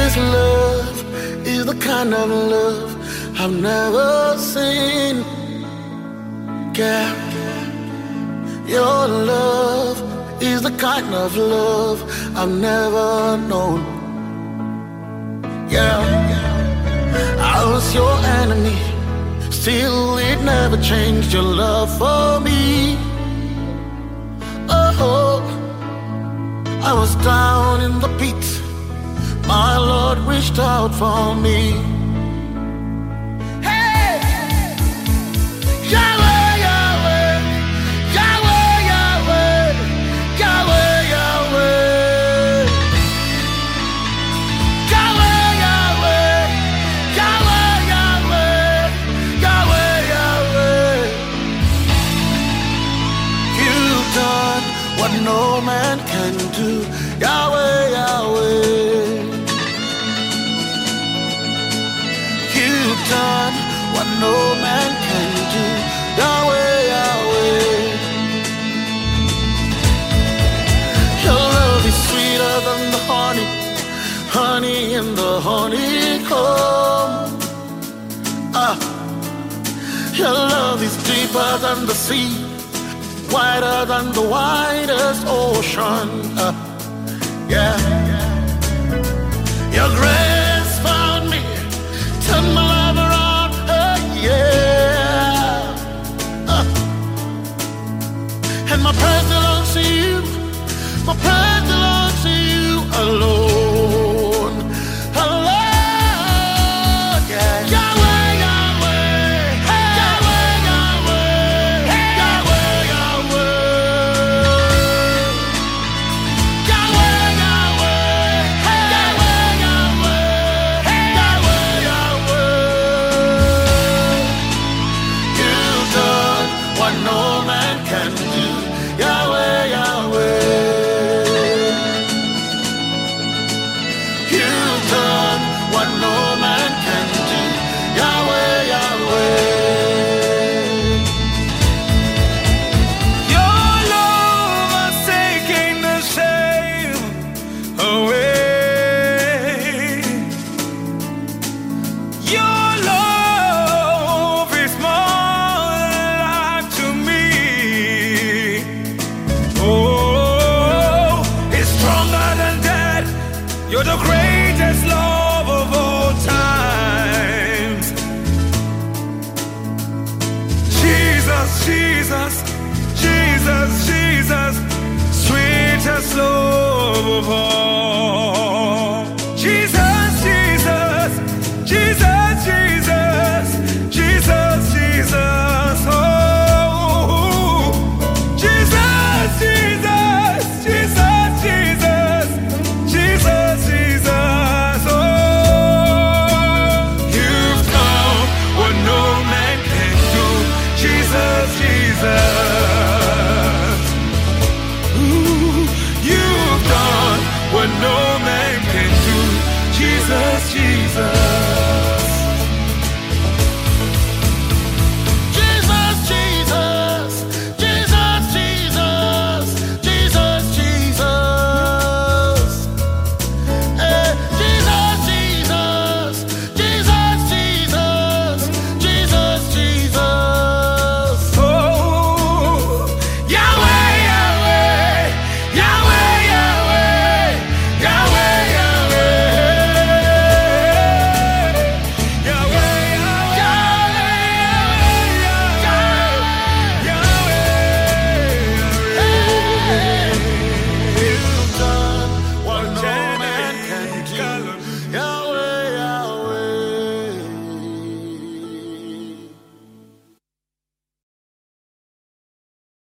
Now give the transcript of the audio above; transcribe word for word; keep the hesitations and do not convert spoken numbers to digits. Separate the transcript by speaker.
Speaker 1: This love is the kind of love I've never seen. Yeah, your love is the kind of love I've never known. Yeah, I was your enemy, still it never changed your love for me. Oh, I was down in the pit, my Lord reached out for me. Hey, Yahweh, Yahweh, Yahweh, Yahweh, Yahweh, Yahweh, Yahweh, Yahweh, Yahweh, Yahweh, Yahweh, Yahweh. You've done what no man can do, Yahweh, Yahweh. You've done what no man can do, Yahweh, Yahweh. Your love is sweeter than the honey, honey in the honeycomb. Ah, your love is deeper than the sea, wider than the widest ocean. Uh, yeah, your grace found me, turned my life around. Uh, yeah, uh, and my praise belongs to you. My praise belongs to you alone, alone. Yeah, Yahweh, Yahweh, Yahweh, Yahweh, Yahweh, Yahweh, Yahweh, Yahweh, Yahweh, Yahweh, Yahweh. You've done what no man can do, Yahweh, Yahweh. You've done what no man can do, Yahweh, Yahweh.
Speaker 2: Your love has taken the shame away. Your love is more life to me. Oh, it's stronger than that. You're the greatest love of all times. Jesus, Jesus, Jesus, Jesus, sweetest love of all. Jesus, Jesus, Jesus, Jesus, Jesus, Jesus, oh. Jesus, Jesus, Jesus, Jesus, Jesus, Jesus, oh. You've done what no man can do, Jesus, Jesus. Ooh, you've done what no man can do, Jesus, Jesus.